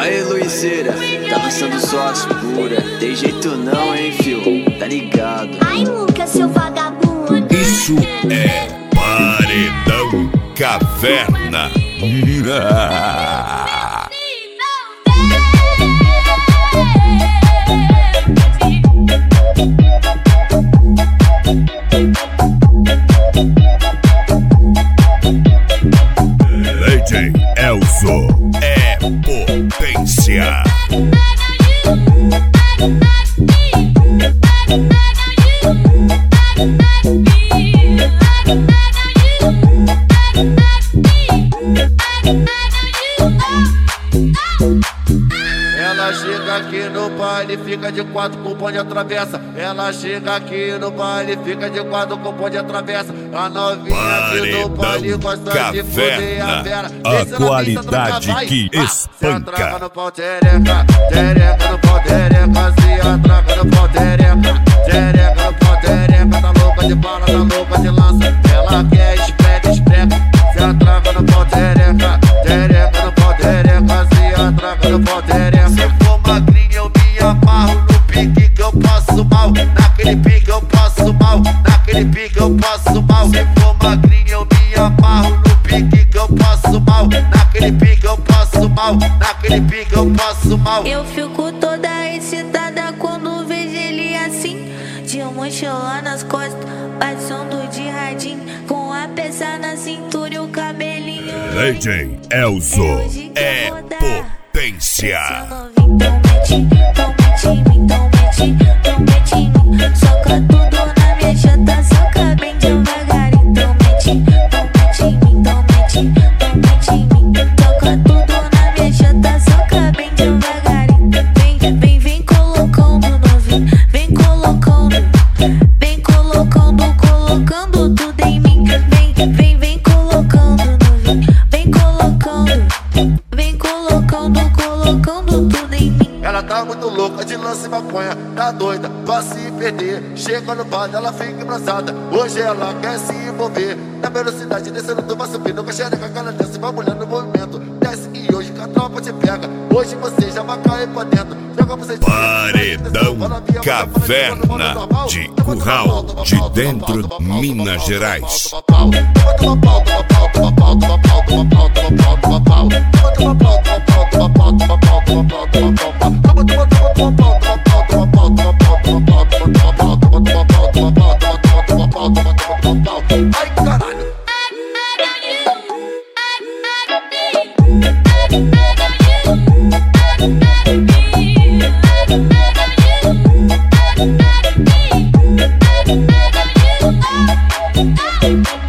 Aí, Luizeira, tá lançando só as pura. Tem jeito não, hein, fio? Tá ligado? Ai, Lucas, seu vagabundo. Isso é Paredão Caverna. DJ Elzo é potência. Ela chega aqui no baile, fica de quatro com o bonde atravessa. Ela chega aqui no baile, fica de quatro com o bonde atravessa. A novinha aqui no baile gosta de foder a vera. A qualidade que espanca. Se atraca no pau tereca, tereca no pau tereca. Se atraca no pau tereca, tereca no pau tereca. Tá louca de bala, tá louca de lança. Ela quer espreca, espreca. Se atraca no pau tereca, tereca no pau tereca. Se atraca no pau tereca. Se for magrinha eu me amarro no pique que eu passo mal. Naquele pique eu passo mal, naquele pique eu passo mal. Se for magrinha eu me amarro no pique que eu passo mal. Naquele pique eu passo mal, naquele pique eu passo mal. Eu fico toda excitada quando vejo ele assim, de mochila nas costas, passando de radinho, com a peça na cintura e o cabelinho. DJ Elzo é potência. Então mete em mim, soca tudo na minha chata, soca bem devagar. Então mete em mim, soca tudo na minha chata, soca bem devagar. Vem colocando novinho, vem colocando tudo em mim. Vem colocando novinho, vem colocando tudo em mim. Ela tá muito louca de lance e maconha, tá doida pra se perder. Chega no bar, ela fica embraçada. Hoje ela quer se envolver. Na velocidade descendo, tu vai subindo. Com a xereca que ela desce, vai mulher no movimento. Desce e hoje que a tropa te pega. Hoje você já vai cair pra dentro. Joga você de Paredão Caverna de Curral de Dentro, Minas Gerais. Ai, caralho. Ai,